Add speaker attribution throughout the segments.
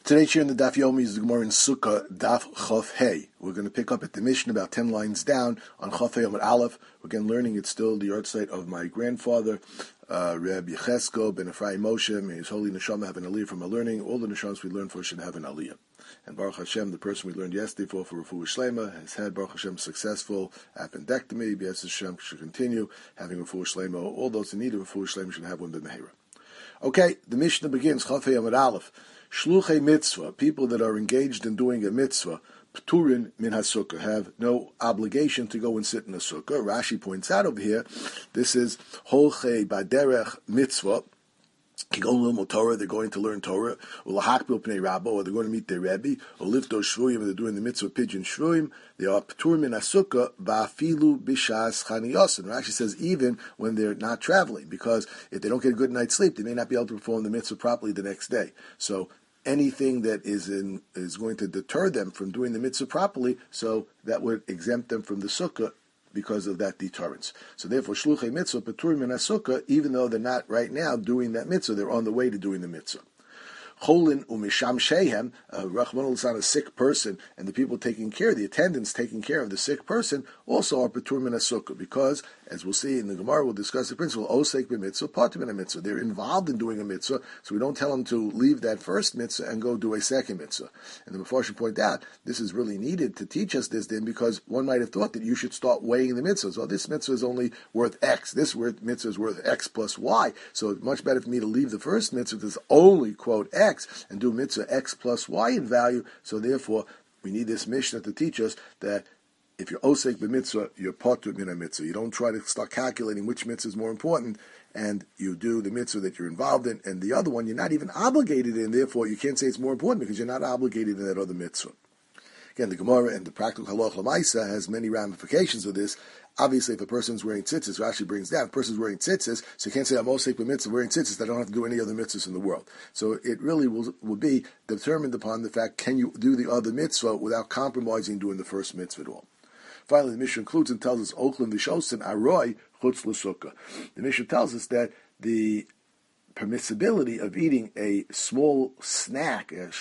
Speaker 1: Today's year in the Daf Yomi is the Gemara in Sukkah, Daf Chof Hey. We're going to pick up at the Mishnah about 10 lines down on Chof Hey Amud Aleph. We're again learning it's still the yard site of my grandfather, Reb Yechesko ben Ephraim Moshe. May his holy neshama have an aliyah from our learning. All the neshamas we learn for should have an aliyah. And Baruch Hashem, the person we learned yesterday for Refuah Shlema, has had Baruch Hashem successful appendectomy. B'ez Hashem should continue having Refuah Shlema. All those in need of Refuah Shlema should have one b'mehera. Okay, the Mishnah begins, Chof Hey Amud Aleph. Shluchei mitzvah, people that are engaged in doing a mitzvah, pturin min hasukkah, have no obligation to go and sit in a sukkah. Rashi points out over here, this is holchei baderech mitzvah. They're going to learn Torah, or they're going to meet their Rebbe, or lifto shvuyim, they're doing the mitzvah pigeon shvuyim. They are pturim in asukah ba'afilu bishas chaniyos. And Rashi says even when they're not traveling, because if they don't get a good night's sleep, they may not be able to perform the mitzvah properly the next day. So anything that is going to deter them from doing the mitzvah properly, so that would exempt them from the sukkah because of that deterrence. So therefore, shluchei mitzvah paturim min sukkah, even though they're not right now doing that mitzvah, they're on the way to doing the mitzvah. Cholin umisham shehem, Rachmana litzlan, a sick person, and the people taking care, the attendants taking care of the sick person, also are paturim min sukkah, because, as we'll see in the Gemara, we'll discuss the principle, osek b'mitzvah, patur min mitzvah. They're involved in doing a mitzvah, so we don't tell them to leave that first mitzvah and go do a second mitzvah. And the Mefarshim point out, this is really needed to teach us this then, because one might have thought that you should start weighing the mitzvahs. Well, this mitzvah is only worth X, this mitzvah is worth X plus Y, so it's much better for me to leave the first mitzvah that's only, quote, X, and do mitzvah X plus Y in value. So therefore, we need this Mishnah to teach us that if you're osek b'mitzvah, you're patur min mitzvah. You don't try to start calculating which mitzvah is more important, and you do the mitzvah that you're involved in, and the other one you're not even obligated in, therefore you can't say it's more important because you're not obligated in that other mitzvah. Again, the Gemara and the practical halach l'maisa has many ramifications of this. Obviously, if a person's wearing tzitzis, Rashi brings down, if a person's wearing tzitzis, so you can't say, I'm osek b'mitzvah, wearing tzitzis, I don't have to do any other mitzvahs in the world. So it really will be determined upon the fact, can you do the other mitzvah without compromising doing the first mitzvah at all? Finally, the Mishnah concludes and tells us, Ochlim v'shosin aroi chutz l'sukkah. The Mishnah tells us that the permissibility of eating a small snack, a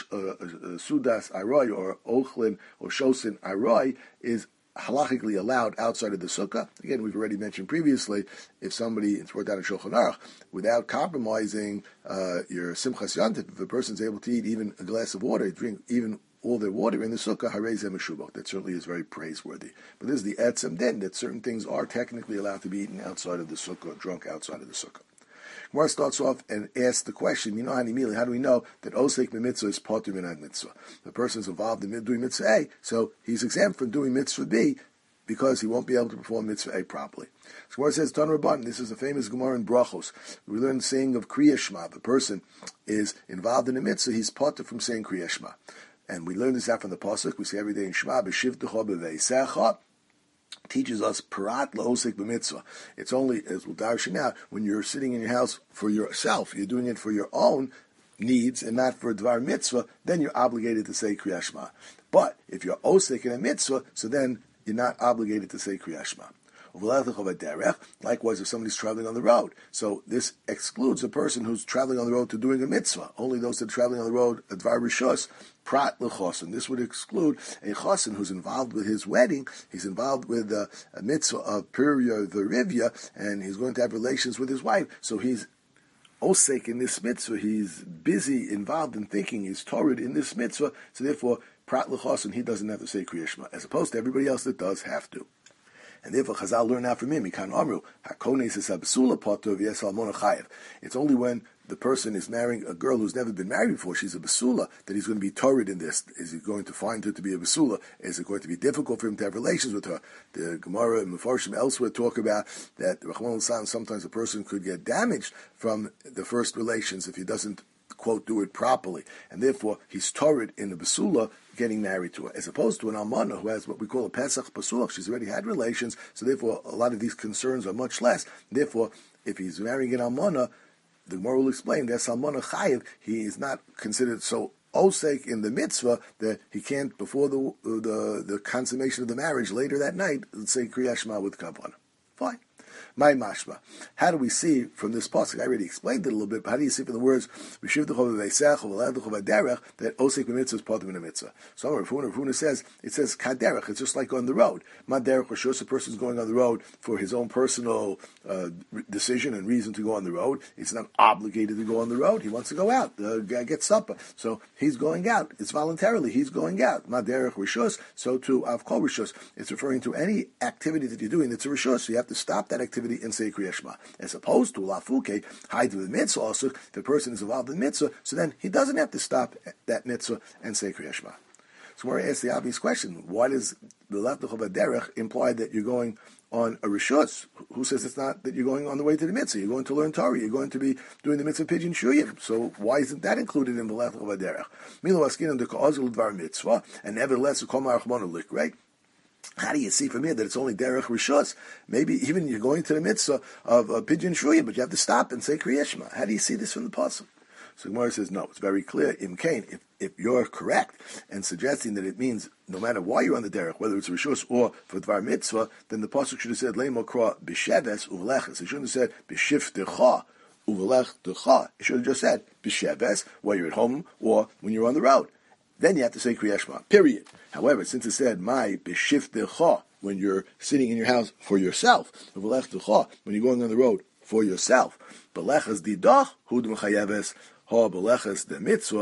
Speaker 1: sudas aroi, or ochlin, or shosin aroi, is halachically allowed outside of the sukkah. Again, we've already mentioned previously, if somebody, it's brought down in Shulchan Aruch, without compromising your simchas yantif, if a person's able to eat even a glass of water, drink even all their water in the sukkah, harei zeh meshubach. That certainly is very praiseworthy. But this is the etzem den, that certain things are technically allowed to be eaten outside of the sukkah, drunk outside of the sukkah. Gemara starts off and asks the question, how do we know that osek b'mitzvah is patur min mitzvah? The person is involved in doing mitzvah A, so he's exempt from doing mitzvah B, because he won't be able to perform mitzvah A properly. So Gemara says, Tan Rabban, this is a famous Gemara in Brachos. We learn the saying of Kriya Shema. If a person is involved in a mitzvah, he's patur from saying Kriya Shema. And we learn this out from the Pasuk. We say every day in Shema, b'shivtecha b'veisecha, teaches us parat la'osek b'mitzvah. It's only, as we'll darshan out, when you're sitting in your house for yourself, you're doing it for your own needs and not for a dvar mitzvah, then you're obligated to say Kriya Shema. But if you're osek in a mitzvah, so then you're not obligated to say Kriya Shema. Likewise, if somebody's traveling on the road. So this excludes a person who's traveling on the road to doing a mitzvah. Only those that are traveling on the road, a dvar rishus, prat l'chosin. This would exclude a chosin who's involved with his wedding. He's involved with a mitzvah of Puria Verivia, and he's going to have relations with his wife. So he's osek in this mitzvah. He's busy, involved in thinking. He's torrid in this mitzvah. So therefore, prat l'chosin, he doesn't have to say Kriya Shema, as opposed to everybody else that does have to. And therefore, Chazal learn out from him. Mikan Amru, Hakones is absula patur v'yesal mona chayev. It's only when the person is marrying a girl who's never been married before, she's a basula, that he's going to be torrid in this. Is he going to find her to be a basula? Is it going to be difficult for him to have relations with her? The Gemara and Mefarshim elsewhere talk about that sometimes a person could get damaged from the first relations if he doesn't, quote, do it properly. And therefore, he's torrid in the basula, getting married to her, as opposed to an almana who has what we call a pesach pasulach. She's already had relations, so therefore a lot of these concerns are much less. Therefore, if he's marrying an almana, the Gemara will explain that almana chayiv, he is not considered so osek in the mitzvah that he can't, before the consummation of the marriage later that night, say Kriya Shema with kavanah. Fine. My mashma. How do we see from this pasuk? I already explained it a little bit, but how do you see from the words that osik b'mitzvah is part of a mitzvah? So Rav Huna says it says kaderech. It's just like on the road. Maderech rishus, a person is going on the road for his own personal decision and reason to go on the road. He's not obligated to go on the road. He wants to go out, get supper. So he's going out. It's voluntarily. He's going out. Maderech rishus. So to avkol rishus, it's referring to any activity that you're doing that's a rishus. So you have to stop that activity and say Kriya Shema. As opposed to lafuke, hide with mitzvah. Also, if the person is involved in mitzvah, so then he doesn't have to stop that mitzvah and say Kriya Shema. So we're asking the obvious question: why does the leftoch of a derech imply that you're going on a rishus? Who says it's not that you're going on the way to the mitzvah? You're going to learn Torah. You're going to be doing the mitzvah pidyon shuyim. So why isn't that included in the leftoch of a derech? Milo askin under ka'azul dvar mitzvah, and nevertheless, kol ma'arachmonu lik, right? How do you see from here that it's only derech rishus? Maybe even you're going to the mitzvah of pidyon shuyim, but you have to stop and say Kriya Shema. How do you see this from the pasuk? So Gemara says, no, it's very clear. Imkain, if you're correct and suggesting that it means no matter why you're on the derech, whether it's rishus or for dvar mitzvah, then the pasuk should have said leimo kra b'sheves uveleches. It shouldn't have said b'shiftecha uvelech decha. It should have just said b'sheves while you're at home or when you're on the road. Then you have to say Kriya Shema, period. However, since it said my b'shiftecha when you're sitting in your house for yourself, uvelech decha when you're going on the road for yourself, b'leches didach hud m'chayeves. So that's the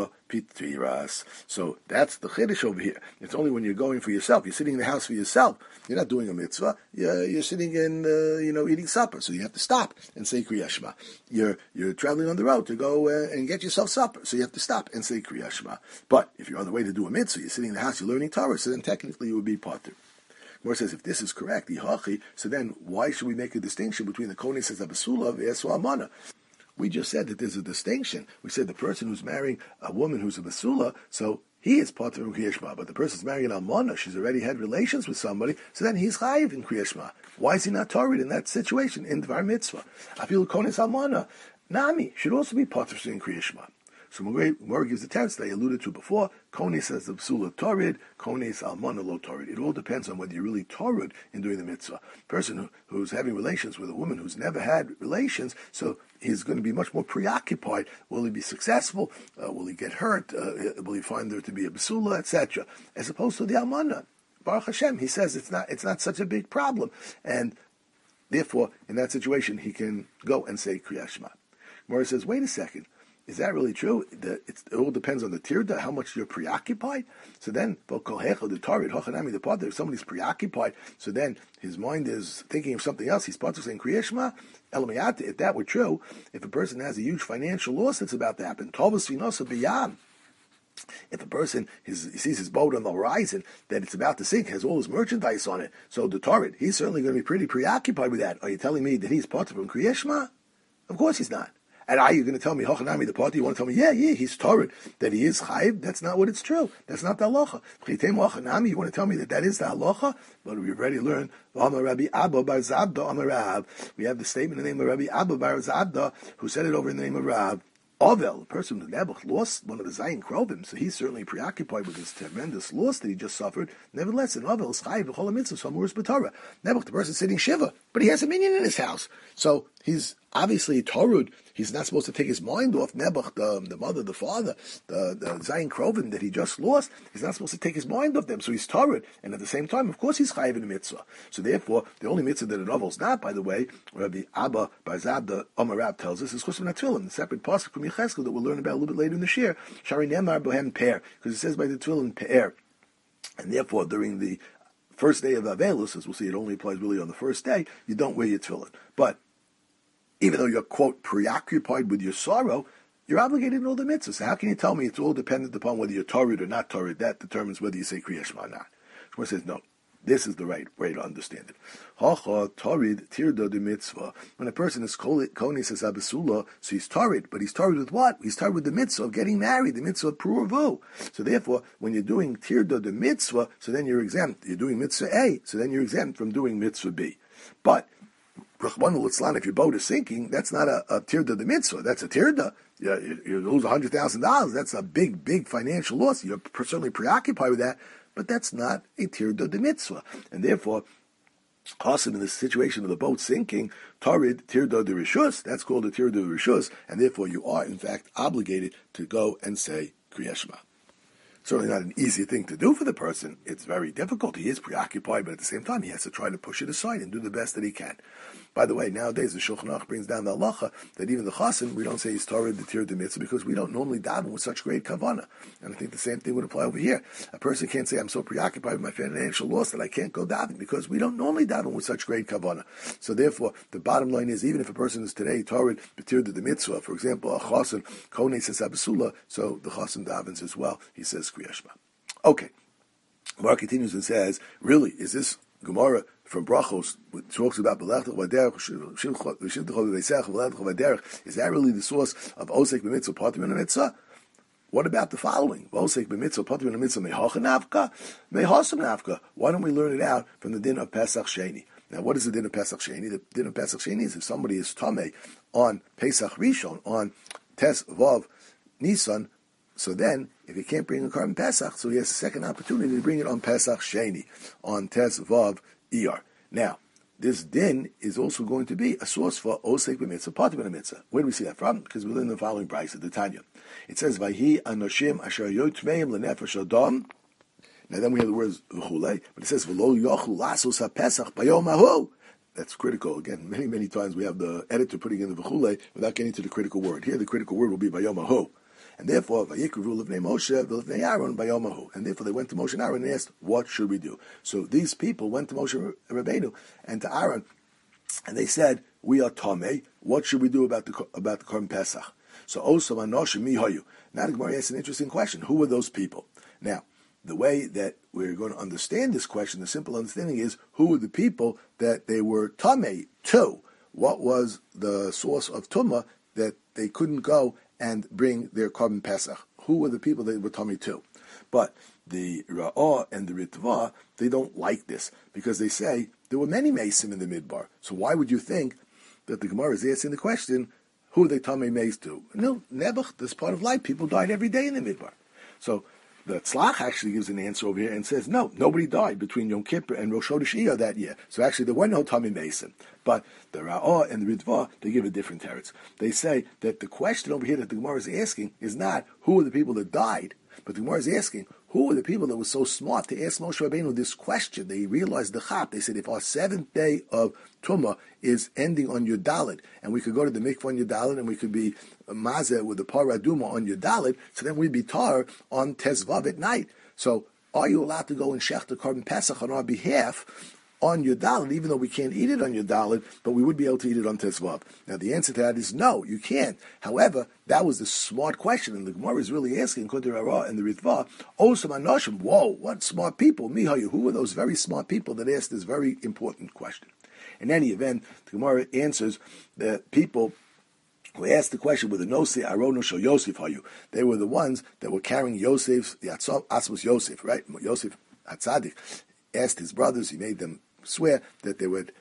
Speaker 1: chiddush over here. It's only when you're going for yourself. You're sitting in the house for yourself. You're not doing a mitzvah. You're sitting and eating supper. So you have to stop and say Kriya Shema. You're traveling on the road to go and get yourself supper. So you have to stop and say Kriya Shema. But if you're on the way to do a mitzvah, you're sitting in the house, you're learning Torah. So then technically you would be patur. Gemara says, if this is correct, so then why should we make a distinction between the konis as a basula and Esu Amana? We just said that there's a distinction. We said the person who's marrying a woman who's a basula, so he is part of Kriya Shema. But the person's marrying an almana, she's already had relations with somebody, so then he's chayiv in Kriya Shema. Why is he not Torah in that situation in Dvar Mitzvah? Afil konis almana, Nami should also be part of Kriya Shema. So Gemara gives the teretz that I alluded to before. Konis says the psula torid, konis almana lo torid. It all depends on whether you're really torid in doing the mitzvah. Person who's having relations with a woman who's never had relations, so he's going to be much more preoccupied. Will he be successful? Will he get hurt? Will he find there to be a psula, etc.? As opposed to the almana. Baruch Hashem, he says it's not such a big problem, and therefore in that situation he can go and say Kriya Shema. Gemara says, wait a second. Is that really true? It all depends on the tirda, how much you're preoccupied. So then, if somebody's preoccupied, so then his mind is thinking of something else. He's part of saying Kriya Shema. If that were true, if a person has a huge financial loss that's about to happen, if a person sees his boat on the horizon, that it's about to sink, has all his merchandise on it, so the Torah, he's certainly going to be pretty preoccupied with that. Are you telling me that he's part of Kriya Shema? Of course he's not. And are you going to tell me, Hochanami, the party, you want to tell me, yeah, he's Torah, that he is Chayiv? That's not what it's true. That's not the halacha. Hochanami, you want to tell me that is the halacha? But we've already learned, Rabbi Abba bar Zabda Amar Rav. We have the statement in the name of Rabbi Abba bar Zabda, who said it over in the name of Rav. Ovel, the person who Nebuch lost one of the Zayin Krovim, so he's certainly preoccupied with this tremendous loss that he just suffered. Nevertheless, in Ovel is Chayiv v'chol mitzvah samurus b'Torah. Nebuch, the person sitting shiva, but he has a minion in his house, so he's obviously Torud. He's not supposed to take his mind off Nebuch, the mother, the father, the Zayin Krovim that he just lost. He's not supposed to take his mind off them, so he's Torud. And at the same time, of course, he's Chayiv in the mitzvah. So therefore, the only mitzvah that a novel's not, by the way, Rabbi Abba bar Zabda Amar Rav tells us, is Chus v'Tefillin, the separate pasuk from Yecheskel that we'll learn about a little bit later in the shir. Shari Nemar Bohem Pe'er, because it says by the Tefillin Pe'er. And therefore, during the first day of Avelus, as we'll see, it only applies really on the first day, you don't wear your tefillin. But even though you're, quote, preoccupied with your sorrow, you're obligated in all the mitzvahs. So how can you tell me it's all dependent upon whether you're Torah or not Torah? That determines whether you say Kriya Shema or not. Shmuel says, no, this is the right way to understand it. Hacha Torid Tirda de Mitzvah. When a person is konis as abasula, so he's Torid, but he's Torid with what? He's Torid with the mitzvah of getting married, the mitzvah of pruvu. So therefore, when you're doing Tirda de Mitzvah, so then you're exempt. You're doing mitzvah A, so then you're exempt from doing mitzvah B. But if your boat is sinking, that's not a tirda de mitzvah. That's a tirda. You lose $100,000. That's a big financial loss. You're certainly preoccupied with that, but that's not a tirda de mitzvah. And therefore, Chasim, in the situation of the boat sinking, Tarid Tirda de Rishus, that's called a Tirda de Rishus, and therefore you are, in fact, obligated to go and say Kriya Shema. Certainly not an easy thing to do for the person. It's very difficult. He is preoccupied, but at the same time, he has to try to push it aside and do the best that he can. By the way, nowadays the Shulchan Aruch brings down the halacha that even the chasim, we don't say he's Torah the Tir de Mitzvah because we don't normally daven with such great kavanah. And I think the same thing would apply over here. A person can't say, I'm so preoccupied with my financial loss that I can't go daven because we don't normally daven with such great kavanah. So therefore, the bottom line is, even if a person is today Torah the Tir de Mitzvah, for example, a chasim, Konei says Abasula, so the chasim davens as well. He says Kriya Shema. Okay. Mark continues and says, really, is this Gemara from Brachos, which talks about is that really the source of Osek b'mitzvah patim in a mitzvah? What about the following? Osek b'mitzvah patim in a mitzvah mehacha nafka, mehasam nafka. Why don't we learn it out from the din of Pesach Sheni? Now, what is the din of Pesach Sheni? The din of Pesach Sheni is if somebody is tamei on Pesach Rishon, on Tes Vav Nisan, so then, if he can't bring a carbon Pesach, so he has a second opportunity to bring it on Pesach Sheni, on Tes Vav Iyar. Now, this din is also going to be a source for Osek b'mitzvah, patim in a mitzvah. Where do we see that from? Because we learn the following brayso, the Tanya. It says, Vayhi anoshim asher yotmeim lenefesh adam. Now then we have the words v'chulei, but it says, V'lo yochlu lasos ha-pesach bayom hahu. That's critical. Again, many times we have the editor putting in the v'chulei without getting to the critical word. Here the critical word will be bayom hahu. And therefore, Vayikru Livnei Moshe, Livnei Aaron, Bayomahu. And therefore, they went to Moshe and Aaron and asked, what should we do? So these people went to Moshe Rabbeinu and to Aaron, and they said, we are Tomei. What should we do about the Korban Pesach? So, Osam Anoshim Mihayu. Now the Gemara asks an interesting question. Who were those people? Now, the way that we're going to understand this question, the simple understanding is, who were the people that they were Tomei to? What was the source of Tumah that they couldn't go and bring their carbon Pesach? Who were the people they were tummy to? But the Ra'ah and the Ritva, they don't like this because they say there were many Mesim in the Midbar. So why would you think that the Gemara is asking the question, who are they tummy Meis to? No, Nebuch, this part of life, people died every day in the Midbar. So the Tzlach actually gives an answer over here and says, no, nobody died between Yom Kippur and Rosh Chodesh Iyar that year. So actually there were no Tamim Mesim. But the Ra'ah and the Ritva, they give a different teretz. They say that the question over here that the Gemara is asking is not who are the people that died, but the Gemara is asking who are the people that were so smart to ask Moshe Rabbeinu this question. They realized the chap. They said if our seventh day of Tumah is ending on Yud Daled, and we could go to the mikvah on Yud Daled, and we could be mazeh with the paraduma on Yud Daled, so then we'd be tar on Tezvav at night. So are you allowed to go and shech the carbon Pesach on our behalf on Yud Daled, even though we can't eat it on Yud Daled, but we would be able to eat it on Tezvav? Now the answer to that is no, you can't. However, that was the smart question, and the Gemara is really asking, according to Ra'ah and the Ritva, Osam Anoshim, whoa, what smart people, Mihayu, who were those very smart people that asked this very important question? In any event, the Gemara answers that people who asked the question with the Nosei Arono Shel Yosef Hayu, they were the ones that were carrying Yosef's, the Atzmos Yosef, right? Yosef Hatzadik asked his brothers, he made them swear that they would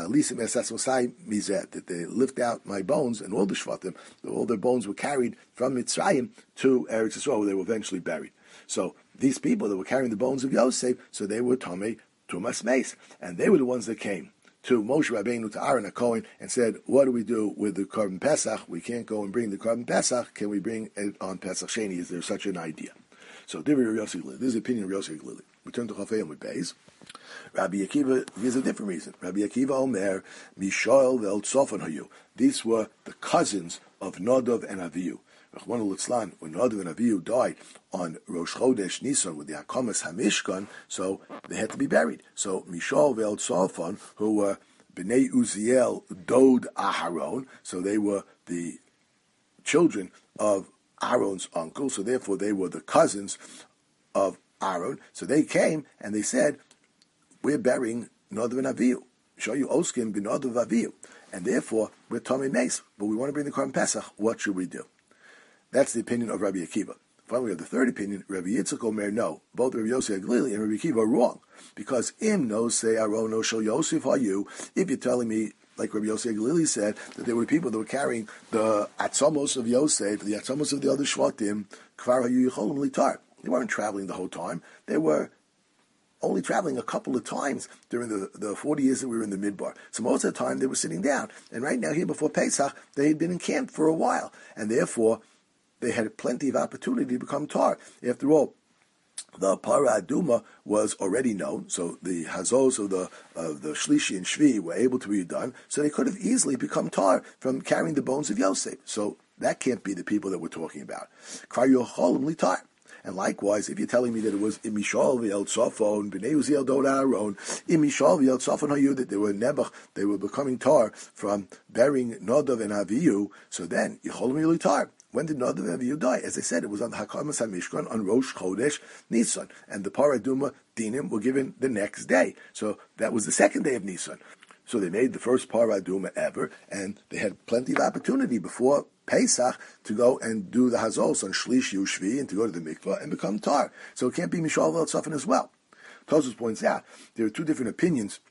Speaker 1: that they lift out my bones, and all the Shvatim, all their bones were carried from Mitzrayim to Eretz Yisrael, where they were eventually buried. So these people that were carrying the bones of Yosef, so they were Tomei Tumas Meis, and they were the ones that came to Moshe Rabbeinu, to Aaron HaKohen, and said, what do we do with the Korban Pesach? We can't go and bring the Korban Pesach. Can we bring it on Pesach Sheni? Is there such an idea? So, this is the opinion of Yossi Glili. We turn to Chafei with Beis. Rabbi Akiva gives a different reason. Rabbi Akiva Omer, Mishael ve'el Tzofan hayu. These were the cousins of Nadav and Avihu. Rachmana litzlan, when Nadav and Avihu died on Rosh Chodesh Nisan with the Hakamas HaMishkan, so they had to be buried. So Mishael ve'el Tzofan, who were Bnei Uziel Dod Aharon, so they were the children of Aaron's uncle, so therefore they were the cousins of Aaron. So they came and they said, we're burying Nadav and Avihu. Show you Oskim b'Nadav Avihu. And therefore, we're Tomei Meis, but we want to bring the Korban Pesach. What should we do? That's the opinion of Rabbi Akiva. Finally, we have the third opinion. Rabbi Yitzchak Omer, no. Both Rabbi Yossi Aglili and Rabbi Akiva are wrong. Because im no say Arono shel Yosef hayu, if you're telling me, like Rabbi Yossi Aglili said, that there were people that were carrying the Atzamos of Yosef, the Atzamos of the other Shvatim, Kvar hayu yicholim litar. They weren't traveling the whole time. They were only traveling a couple of times during the 40 years that we were in the Midbar. So most of the time they were sitting down. And right now here before Pesach, they had been in camp for a while. And therefore, they had plenty of opportunity to become tar. After all, the Para Aduma was already known, so the Hazos of the Shlishi and Shvi were able to be done, so they could have easily become tar from carrying the bones of Yosef. So that can't be the people that we're talking about. Kvar Yocholim Litar. And likewise, if you're telling me that it was Imishal v'El Tzafon, Bnei Uziel Dod Aaron, Imishal v'El Tzafon Hayu, that they were Nebuch, they were becoming tar from burying Nadav and Avihu, so then Yocholim Litar. When did Nadav and Avihu die? As I said, it was on the Hakamas HaMishkan on Rosh Chodesh Nisan, and the Paraduma Dinim were given the next day. So that was the second day of Nisan. So they made the first Paraduma ever, and they had plenty of opportunity before Pesach to go and do the Hazos on Shlish Yushvi and to go to the mikvah and become tar. So it can't be Mishal Vel Tzafon as well. Tosfos points out there are two different opinions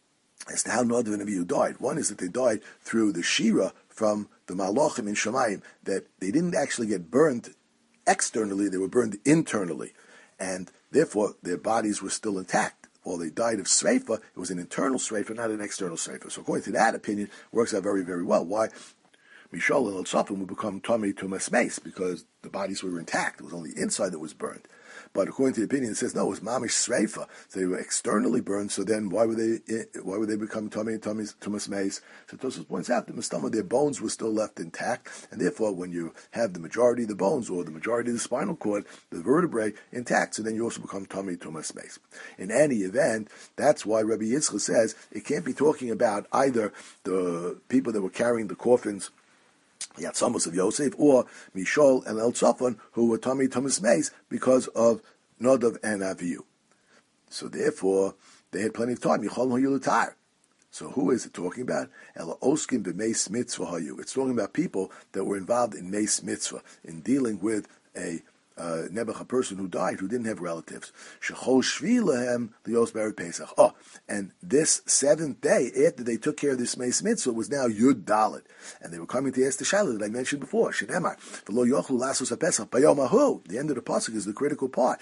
Speaker 1: as to how Nadav and Avihu died. One is that they died through the Shira from the Malachim in Shemayim, that they didn't actually get burned externally, they were burned internally. And therefore, their bodies were still intact. While they died of Sreifa, it was an internal Sreifa, not an external Sreifa. So according to that opinion, it works out very, very well. Why? Mishal and Tzafim would become Tomei Tumas Meis, because the bodies were intact. It was only the inside that was burned. But according to the opinion, it says no, it was Mamish Sreifa. So they were externally burned. So then, why would they become Tomei Tumas Meis? So Tosfos points out that Mustama, their bones were still left intact, and therefore, when you have the majority of the bones or the majority of the spinal cord, the vertebrae intact, so then you also become Tomei Tumas Meis. In any event, that's why Rabbi Yitzchak says it can't be talking about either the people that were carrying the coffins, Yatzamos of Yosef, or Mishol and El Tzafon, who were Tomei Tumas Meis because of Nadav and Avihu. So therefore, they had plenty of time. Yichol Hayulutar. So who is it talking about? Ela Oskin b'Meis Mitzvah Hayu. It's talking about people that were involved in Meis Mitzvah, in dealing with a Nebuch, a person who died, who didn't have relatives. Shechol Shvi Lahem Lios Bered Pesach. Oh, and this seventh day, after they took care of this Meis Mitzvah, was now Yud Dalet. And they were coming to ask the Shaila that I mentioned before. Shenemar, V'lo Yochlu Lasos HaPesach, Bayom Ahu. The end of the Pasuk is the critical part.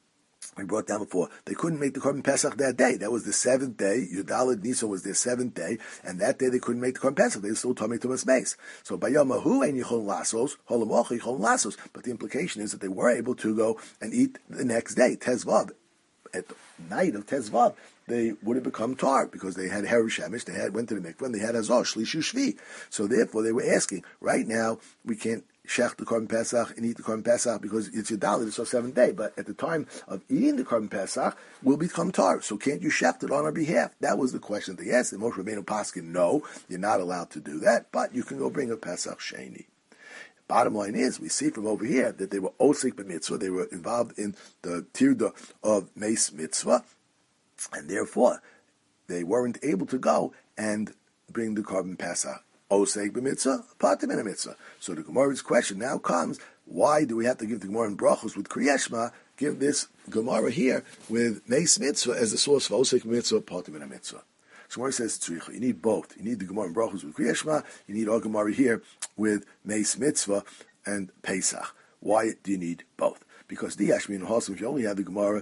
Speaker 1: We brought down before, they couldn't make the Korban Pesach that day. That was the seventh day. Yudalad Nisan was their seventh day, and that day they couldn't make the Korban Pesach. They were still Tomei Tumas Meis. So Bayamahu and Yichon Lasos, Holamoch Yichon Lasos. But the implication is that they were able to go and eat the next day, Tezvav. At the night of Tezvav, they would have become tar because they had Herish Shemish, they went to the mikvah, and they had Azor, Shlishu Shvi. So therefore, they were asking, right now, we can't shech the Korban Pesach and eat the Korban Pesach because it's Yudalad, it's our seventh day. But at the time of eating the Korban Pesach, we'll become tar. So can't you shech it on our behalf? That was the question they asked. And Moshe Rabbeinu Paskin, no, you're not allowed to do that, but you can go bring a Pesach Sheni. Bottom line is, we see from over here that they were osik b'mitzvah, they were involved in the tirda of Meis Mitzvah, and therefore they weren't able to go and bring the Korban Pesach. Osek b'mitzvah, patim in a mitzvah. So the Gemara's question now comes, why do we have to give the Gemara in Brachos with Kriyas Shema, give this Gemara here with Meis Mitzvah as the source of Osek b'mitzvah, patim in a mitzvah? So Gemara says tzricha. You need both. You need the Gemara in Brachos with Kriyas Shema. You need our Gemara here with Meis Mitzvah and Pesach. Why do you need both? Because the Yashmin Hasim, if you only have the Gemara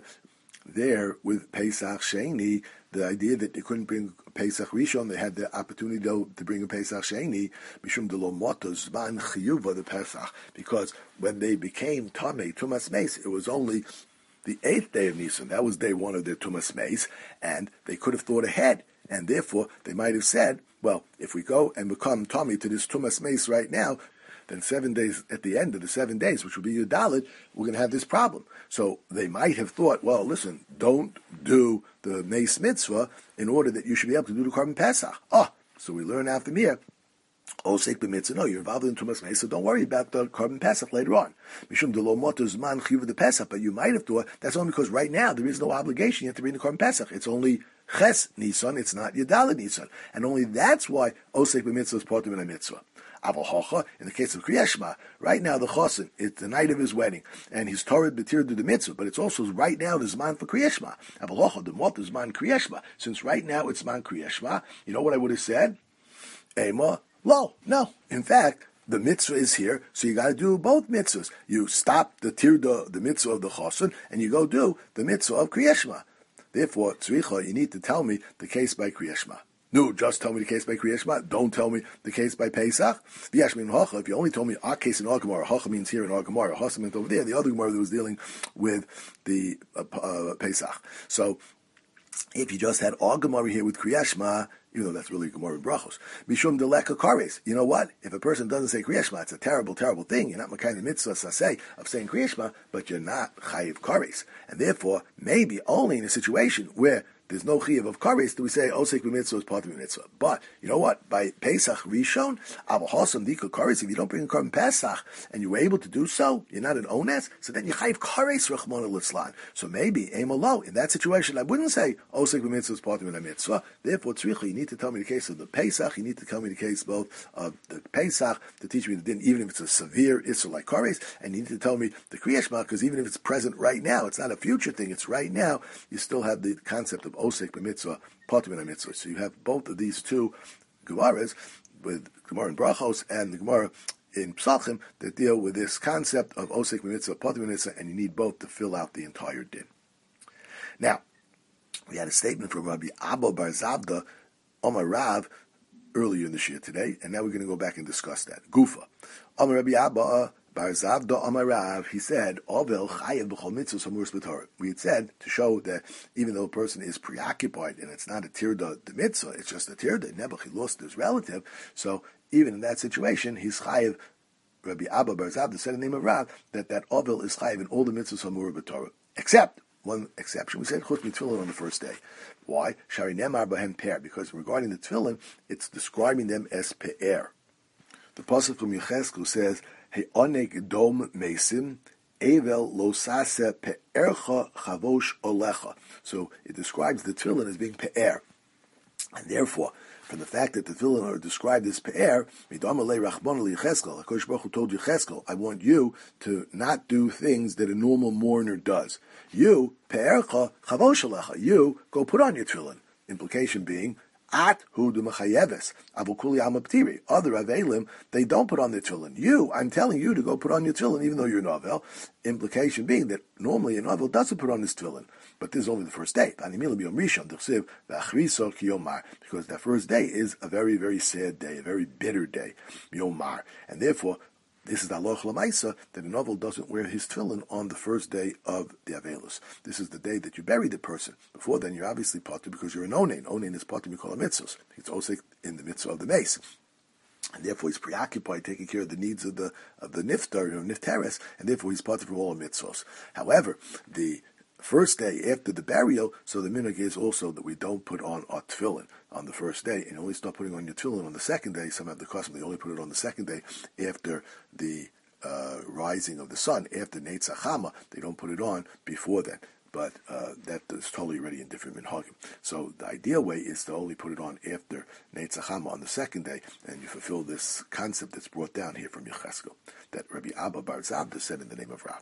Speaker 1: there with Pesach Sheni, the idea that they couldn't bring Pesach Rishon, they had the opportunity to bring a Pesach Sheni, Mishum de lo motos zman chiyuva the Pesach, because when they became Tamei Tumas Meis, it was only the 8th day of Nisan. That was day one of their Tumas Meis, and they could have thought ahead. And therefore, they might have said, well, if we go and become Tomei to this Tumas Meis right now, then 7 days, at the end of the 7 days, which will be Yudalid, we're going to have this problem. So they might have thought, well, listen, don't do the Meis Mitzvah in order that you should be able to do the Korban Pesach. So we learn out from here, Osek b'mitzvah, no, you're involved in Tumas Meis, so don't worry about the Korban Pesach later on. Mishum de lo motos zman chiyuv the Pesach, but you might have thought that's only because right now there is no obligation yet to bring the Korban Pesach. It's only Ches Nisan, it's not Yudalid Nisan, and only that's why Osek b'mitzvah is part of a mitzvah. Aval Hocha, in the case of Kriyas Shema, right now the Chosin, it's the night of his wedding, and he's Torah b'tir to the mitzvah, but it's also right now the Zman for Kriyas Shema. Aval Hocha, the Mot is Zman Kriyas Shema. Since right now it's Zman Kriyas Shema, you know what I would have said? Ema, lo, no. In fact, the mitzvah is here, so you got to do both mitzvahs. You stop the mitzvah of the Chosin, and you go do the mitzvah of Kriyas Shema. Therefore, tzricha, you need to tell me the case by Kriyas Shema. No, just tell me the case by Kriyas Shema. Don't tell me the case by Pesach. If you only told me our case in our Gemara, Hacha means here in our Gemara, Hasa meant over there, the other Gemara that was dealing with the Pesach. So, if you just had our Gemara here with Kriyas Shema, even though that's really Gemara in Brachos, Mishum deleka kares. You know what? If a person doesn't say Kriyas Shema, it's a terrible, terrible thing. You're not Makayim mitzvah saseh of saying Kriyas Shema, but you're not chayiv kares. And therefore, maybe only in a situation where there's no chiyuv of kares do we say osek b'mitzvah is part of the mitzvah. But you know what? By Pesach Rishon, Abel Hasam dika kares. If you don't bring a korban Pesach and you were able to do so, you're not an ones. So then you chayiv kares rachmana litzlan. So maybe aim low in that situation. I wouldn't say osek b'mitzvah is part of the mitzvah. Therefore, tzricha, you need to tell me the case of the Pesach. You need to tell me the case both of the Pesach to teach me the din, even if it's a severe issur like kares, and you need to tell me the Kriyas Shema, because even if it's present right now, it's not a future thing. It's right now. You still have the concept of osek b'mitzvah, part of the mitzvah. So you have both of these two Gemaras, with Gemara in Brachos and the Gemara in Psachim, that deal with this concept of osek b'mitzvah, part of the mitzvah, and you need both to fill out the entire din. Now, we had a statement from Rabbi Abba bar Zavda Omar Rav earlier in the Shia today, and now we're going to go back and discuss that. Gufa. Omar Rabbi Abba bar Zavda Omar Rav, he said, Ovel chayev b'chol mitzvos hamuros b'Torah. We had said to show that even though a person is preoccupied and it's not a tirda the mitzvah, it's just a tirda, nebuch, he lost his relative, so even in that situation, he's chayev. Rabbi Abba bar Zavda said in the name of Rav that Ovel is chayev in all the mitzvos hamuros b'Torah, except one exception. We said chutz mitfillin on the first day. Why? Shari nemar bahem pe'er. Because regarding the tefillin, it's describing them as pe'er. The pasuk from Yecheskel says, "He'onek dom mesim evel lo sase pe'ercha chavosh olecha." So it describes the tefillin as being pe'er, and therefore, from the fact that the tefillin are described as pe'er, HaKadosh Baruch Hu told Yecheskel, I want you to not do things that a normal mourner does. You, pe'ercha chavosh olecha, you go put on your tefillin. Implication being, at hu du mechayeves, avukuli amaptiri. Other avelim, they don't put on their tefillin. You, I'm telling you to go put on your tefillin, even though you're an avel. Implication being that normally an avel doesn't put on his tefillin, but this is only the first day. Because that first day is a very, very sad day, a very bitter day, yomar, and therefore, this is the halacha l'maisa that a novel doesn't wear his tefillin on the first day of the Avelus. This is the day that you bury the person. Before then, you're obviously potter because you're an onen. Onen is potter mikol mitzvos. It's also in the mitzvah of the mace. And therefore he's preoccupied taking care of the needs of the niftar, nifteres, and therefore he's potter from all mitzvos. However, the first day after the burial, so the minhag is also that we don't put on our tefillin on the first day, and only start putting on your tefillin on the second day. Some have the custom, they only put it on the second day after the rising of the sun, after Neitz HaChama. They don't put it on before then. But that is totally already in different minhagim. So the ideal way is to only put it on after Neitz HaChama on the second day, and you fulfill this concept that's brought down here from Yecheskel, that Rabbi Abba bar Zavda said in the name of Rav.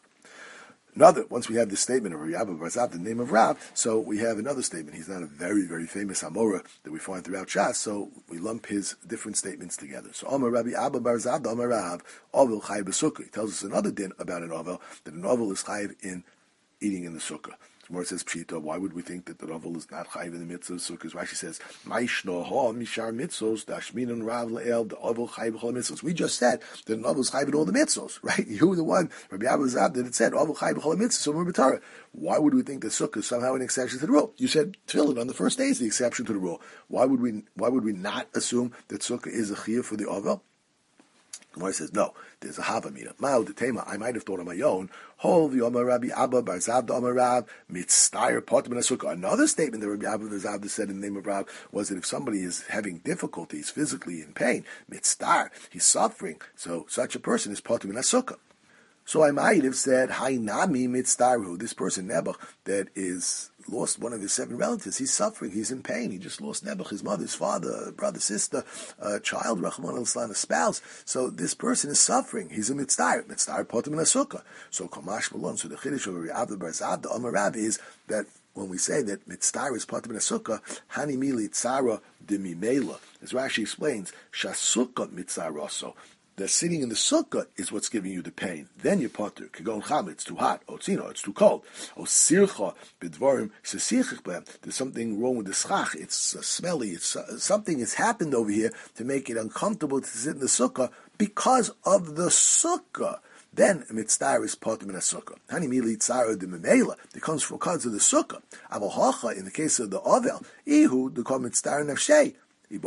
Speaker 1: Once we have this statement of Rabbi Abba bar Zavda, the name of Rav, so we have another statement. He's not a very, very famous Amora that we find throughout Shas, so we lump his different statements together. So Amar Rabbi Abba bar Zavda, Amar Rav, Ovel chayiv b'sukkah. He tells us another din about an ovel, that an ovel is chayiv in eating in the sukkah. Tomorrow says Pshita, why would we think that the ovel is not chayiv in the mitzvah of sukkahs? Rashi says, Ma'ishno ha mishar mitzvos, dashminon rav le'el, the ovel chayiv b'chol mitzvos. We just said that an ovel is chayiv in all the mitzvos, right? You were the one, Rabbi Abba Zab, that it said, ovel chayiv b'chol mitzvos, so we're b'tara. Why would we think that sukkah is somehow an exception to the rule? You said tefillin on the first day is the exception to the rule. Why would we not assume that sukkah is a chiyuv for the ovel? Gemara says, no, there's a havamina. Ma'u detema, I might have thought on my own, Hol v'yomar Rabbi Abba bar Zavda Amar Rav, mitztayer potem in a sukkah. Another statement that Rabbi Abba bar Zavda said in the name of Rav was that if somebody is having difficulties, physically in pain, mitztar, he's suffering, so such a person is potem in a sukkah. So I might have said, Hainami mitztaru, this person, Nebuch, that is lost one of his 7 relatives, he's suffering, he's in pain, he just lost Nebuch, his mother, his father, brother, sister, child, Rachman al-Islam, a spouse, so this person is suffering, he's a mitztar potem in a sukkah. So Kamash Malon, so the Chiddush of Rabbi Abba bar Zavda Amar Rav is that when we say that mitztar is potem in a sukkah, Hani mili tzara de mimela, as Rashi explains, Shasukkah mitzar also. the sitting in the sukkah is what's giving you the pain. Then you're potter. Kagon cham, it's too hot. Otzino, it's too cold. O sircha b'dvarim sesichich b'hem. There's something wrong with the schach. It's smelly. It's something has happened over here to make it uncomfortable to sit in the sukkah because of the sukkah. Then mitzvah is potter min sukkah. Hani mili tzara de memela. It comes from because of the sukkah. Aval hacha in the case of the ovel. Ihu the kol mitzvah nefshei.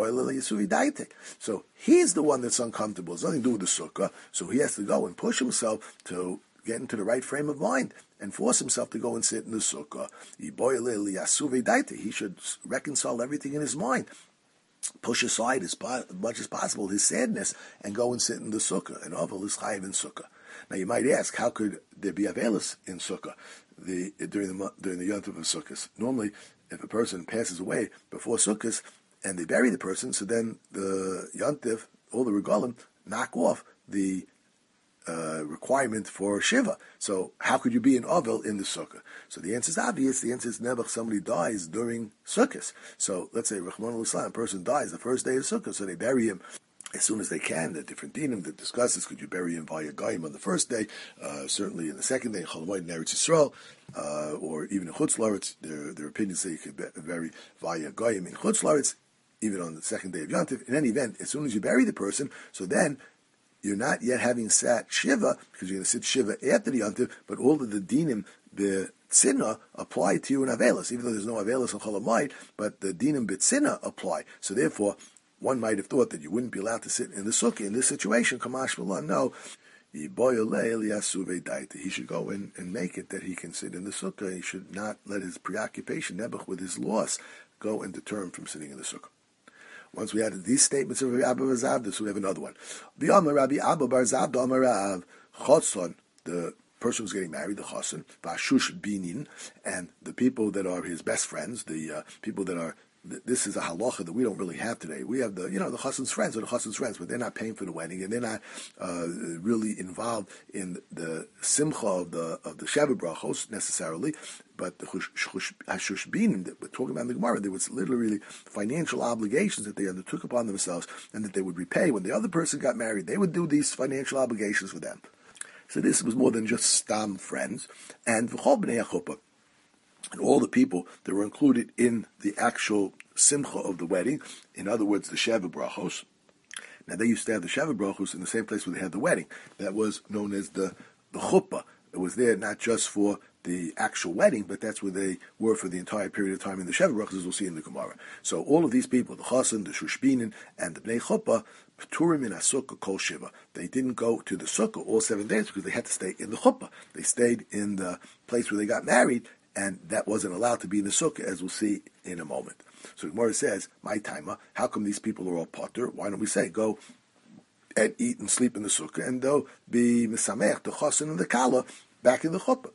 Speaker 1: So he's the one that's uncomfortable. It's nothing to do with the sukkah. So he has to go and push himself to get into the right frame of mind and force himself to go and sit in the sukkah. He should reconcile everything in his mind. Push aside as much as possible his sadness and go and sit in the sukkah. And Ovel is chayiv in sukkah. Now you might ask, how could there be avelis in sukkah during the yontif of sukkahs? Normally, if a person passes away before sukkahs, and they bury the person, so then the Yontif, all the regalim, knock off the requirement for Shiva. So how could you be an Ovel in the Sukkah? So the answer is obvious. The answer is never somebody dies during Sukkahs. So let's say Rahman al-Islam, a person dies the first day of Sukkah, so they bury him as soon as they can. The different dinim that discusses, could you bury him via Gaim on the first day, certainly in the second day, Chalamoid in Eretz Yisrael, or even in Chutz Laretz. Their opinions say you could bury via Gaim in Chutz Laretz, even on the second day of Yontif. In any event, as soon as you bury the person, so then you're not yet having sat Shiva, because you're going to sit Shiva after the Yontif, but all of the dinim, the tzina, apply to you in Avelis, even though there's no Avelis on Cholamayit, but the dinim b'tzina apply. So therefore, one might have thought that you wouldn't be allowed to sit in the sukkah in this situation. Kamash v'la, no. He should go and make it that he can sit in the sukkah. He should not let his preoccupation, nebuch, with his loss, go and deter him from sitting in the sukkah. Once we added these statements of Rabbi Abba bar Zabda, so we have another one. Rabbi Abba bar Zabda Amar Rav Chotzon, the person who's getting married, the Choson, Vashush Binin, and the people that are his best friends, the people that are, this is a halacha that we don't really have today. We have the Choson's friends are the Choson's friends, but they're not paying for the wedding, and they're not really involved in the simcha of the Sheva brachos necessarily. But the Hashushbinim that we're talking about in the Gemara, there was literally financial obligations that they undertook upon themselves and that they would repay. When the other person got married, they would do these financial obligations for them. So this was more than just stam friends. And V'chol b'nei HaChuppah, and all the people that were included in the actual simcha of the wedding, in other words, the Sheva brachos. Now they used to have the Sheva brachos in the same place where they had the wedding. That was known as the chuppah. It was there not just for the actual wedding, but that's where they were for the entire period of time in the Sheva brachos, as we'll see in the Gemara. So all of these people, the Choson, the Shushbinin, and the Bnei Chuppah, P'turim in HaSukkah Kol Shiva. They didn't go to the Sukkah all 7 days because they had to stay in the Chuppah. They stayed in the place where they got married, and that wasn't allowed to be in the Sukkah, as we'll see in a moment. So the Gemara says, my timer, how come these people are all potter? Why don't we say, go and eat and sleep in the Sukkah, and they'll be Mesamech, the Choson and the Kala, back in the Chuppah.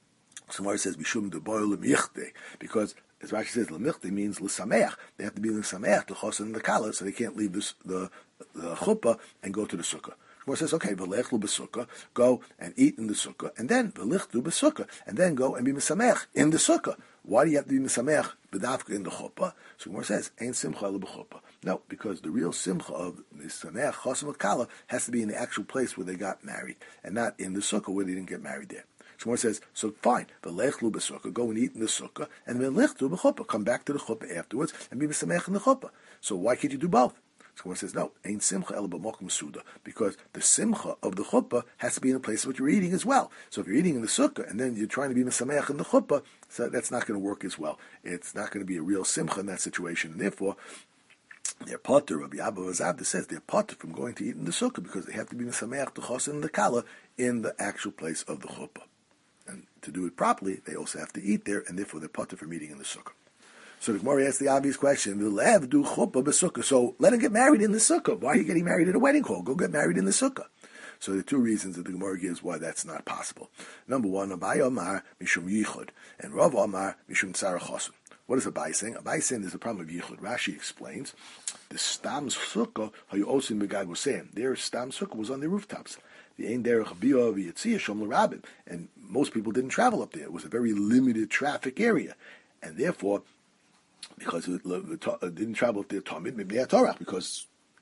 Speaker 1: So Gemara says, Bishum de boil l'michte, because as Rashi says, l'michte means l'sameach. They have to be l'sameach, the Choson and the Kala, so they can't leave the Chuppah and go to the Sukkah. Gemara says, okay, v'lechlu b'sukkah, go and eat in the sukkah, and then v'lichtu b'sukkah, and then go and be mesamech in the sukkah. Why do you have to be mesamech b'davka in the chuppah? So Gemara says, ain't simcha ela b'chuppah. No, because the real simcha of mesamech chosim v'kala has to be in the actual place where they got married, and not in the sukkah where they didn't get married there. Gemara says, so fine, v'lechlu b'sukkah, go and eat in the sukkah, and then lichtu b'chuppah, come back to the chuppah afterwards and be mesamech in the chuppah. So why can't you do both? So one says, no, ain't simcha ela b'mokum suda, because the simcha of the chuppah has to be in the place of what you're eating as well. So if you're eating in the sukkah and then you're trying to be mesameach in the chuppah, so that's not going to work as well. It's not going to be a real simcha in that situation, and therefore, they're potter. Rabbi Abba bar Zabda says they're potter from going to eat in the sukkah because they have to be mesameach the chosin and the kala in the actual place of the chuppah. And to do it properly, they also have to eat there, and therefore they're potter from eating in the sukkah. So the Gemara asks the obvious question: do chuppah b'sukkah? So let him get married in the sukkah. Why are you getting married at a wedding hall? Go get married in the sukkah. So there are two reasons that the Gemara gives why that's not possible. Number one, Abai Omar mishum yichud, and Rav Omar mishum tzara chosun. What is Abai saying? Abai saying there's a problem of yichud. Rashi explains the stam sukkah hayu osin begag was saying their stam sukkah was on the rooftops. The ein derech biyah v'yitziyah shom l'rabim, and most people didn't travel up there. It was a very limited traffic area, and therefore, because it didn't travel up there, Talmud Mibnei Torah, because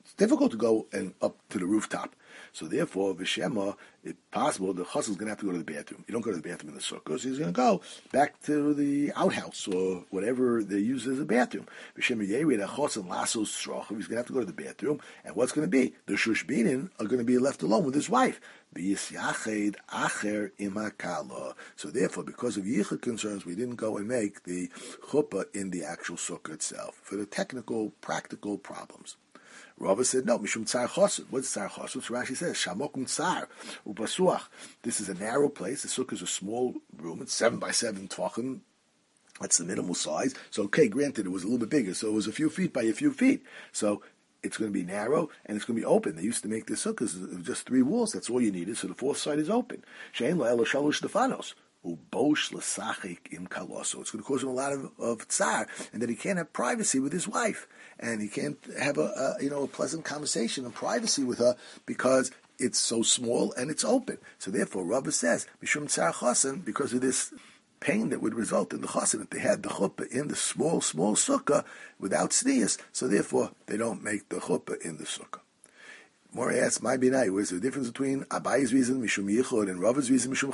Speaker 1: it's difficult to go and up to the rooftop. So therefore, V'Shema, it's possible the chassan is going to have to go to the bathroom. You don't go to the bathroom in the sukkah, so he's going to go back to the outhouse or whatever they use as a bathroom. V'Shema Yeri, the chassan lasso stroch, he's going to have to go to the bathroom, and what's going to be? The shushbinin are going to be left alone with his wife. B'yisyached acher imakala. So therefore, because of yichud concerns, we didn't go and make the chuppah in the actual sukkah itself for the technical, practical problems. Rava said, no, mishum tzar chosun. What's tzar chosun? So Rashi says, shamokum tzar ubasuach. This is a narrow place. The sukkah is a small room. It's 7 by 7 tvachim. That's the minimal size. So, okay, granted, it was a little bit bigger. So it was a few feet by a few feet. So it's going to be narrow and it's going to be open. They used to make the sukkahs with just 3 walls. That's all you needed. So the fourth side is open. Shein la'elo shalosh defanos. Ubosh l'sachik im kaloso. It's going to cause him a lot of tsar, and that he can't have privacy with his wife, and he can't have a pleasant conversation and privacy with her because it's so small and it's open. So therefore, Rava says mishum tsar chosin, because of this pain that would result in the chosin if they had the chuppah in the small sukkah without sneas. So therefore, they don't make the chuppah in the sukkah. More asks, my binai, where's the difference between Abayi's reason, Mishum Yichud, and Rava's reason, Mishum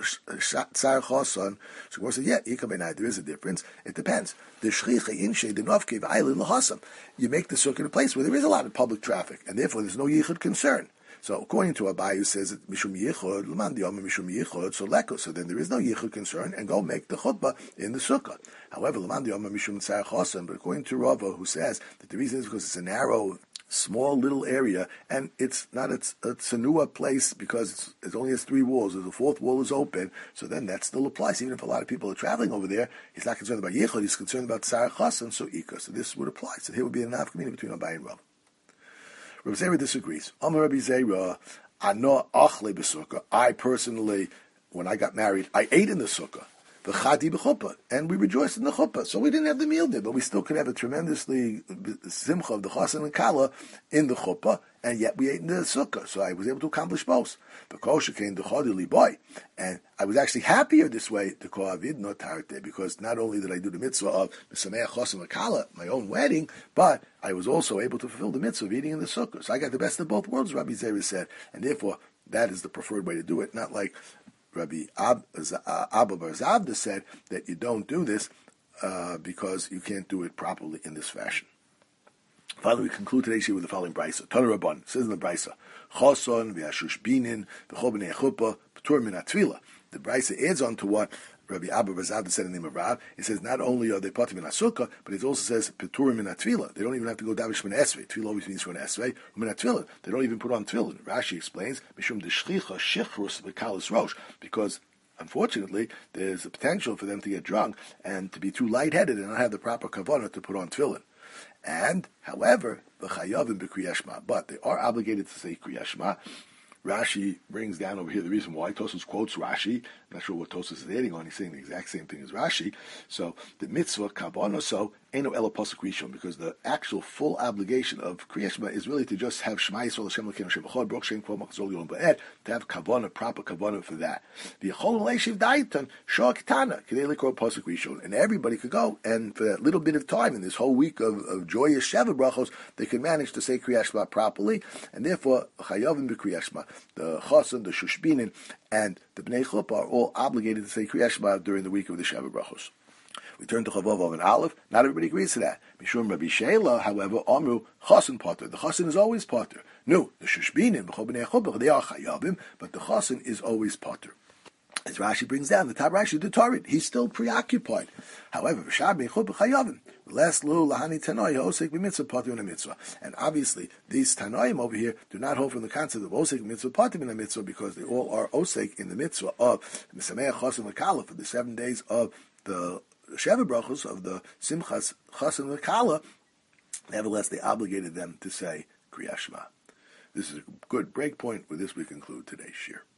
Speaker 1: Tsar Choson? So Gemara says, yeah, Yika binai, there is a difference. It depends. The Shchicha Inshe, the Novkev, Ailin Lahasam. You make the sukkah in a place where there is a lot of public traffic, and therefore there's no Yichud concern. So according to Abayi, who says that Mishum Yichud, L'man Diyom Mishum Yichud, so Leko, so then there is no Yichud concern, and go make the chutbah in the sukkah. However, L'man Diyom Mishum Tsar Choson, but according to Rava, who says that the reason is because it's a narrow, small little area, and it's not a tsanua place because it only has 3 walls. The 4th wall is open, so then that still applies. Even if a lot of people are traveling over there, he's not concerned about yichud, he's concerned about tzar chasan, so ika. So this would apply. So here would be a nafkamina between Abayi and Rav. Rabbi Zera disagrees. Amar Rabbi Zera, ano achle b'sukkah. I personally, when I got married, I ate in the sukkah. V'chadi b'chuppah, and we rejoiced in the chuppah. So we didn't have the meal there, but we still could have a tremendously simcha of the chasen and kala in the chuppah, and yet we ate in the sukkah. So I was able to accomplish both. And I was actually happier this way to call avid not tarte, because not only did I do the mitzvah of mesameach chasen and kala, my own wedding, but I was also able to fulfill the mitzvah of eating in the sukkah. So I got the best of both worlds, Rabbi Zera said, and therefore that is the preferred way to do it, not like Rabbi Abba Bar Zabda said that you don't do this because you can't do it properly in this fashion. Finally, we conclude today's year with the following brisa. Tana Rabban says in the brisa, Choson v'ashush binin v'chol b'nei chuppah p'tur min hatvila. The brisa adds on to what Rabbi Abba Bar Zabda said in the name of Rav. It says not only are they patim in asukah, but it also says p'turim min hatvila. They don't even have to go davish min esrei. Tvila always means min esrei. Min hatvila. They don't even put on tefillin. Rashi explains mishum deshchicha shichrus v'kalis rosh, because unfortunately there's a potential for them to get drunk and to be too lightheaded and not have the proper kavanah to put on tefillin. And however, v'chayavim b'kriyas shema, but they are obligated to say kriyas shema. Rashi brings down over here the reason why. Tosfos quotes Rashi. I'm not sure what Tosfos is adding on. He's saying the exact same thing as Rashi. So the mitzvah kavanah so eno ela pasuk rishon, because the actual full obligation of Kriyas Shema is really to just have Shema Yisrael Hashem Elokeinu Hashem Echad Baruch Shem Kol Machzor Yom Ba'ed, to have kavanah, proper kavanah for that. The Yechol Leishiv Daitan Shor Ketana Kedei Likor pasuk rishon, and everybody could go, and for that little bit of time in this whole week of joyous Sheva brachos, they could manage to say Kriyas Shema properly, and therefore Chayavim b'Kriyas Shema. The Choson, the Shushbinin, and the Bnei Chuppah are all obligated to say Kriyas Shema during the week of the Sheva brachos. We turn to Chavav and Aleph. Not everybody agrees to that. Mishum Rabbi Sheila, however, Amru Chosin Potter. The Chosin is always Potter. No, the Shushbinin, B'chol Bnei Chuppah, they are Chayavim, but the Chosin is always Potter. As Rashi brings down, the Tab Rashi, the Torah, he's still preoccupied. However, V'shab Bnei Chuppah Chayavim. Less lu lahani tanoi osek b'mitzvah patim in a mitzvah, and obviously these tanoim over here do not hold from the concept of osek mitzvah patim in a mitzvah, because they all are osek in the mitzvah of misameach chasen l'kala for the 7 days of the Sheva brachos of the simchas chasen l'kala. Nevertheless, they obligated them to say Kriyas Shema. This is a good break point. With this, we conclude today's shir.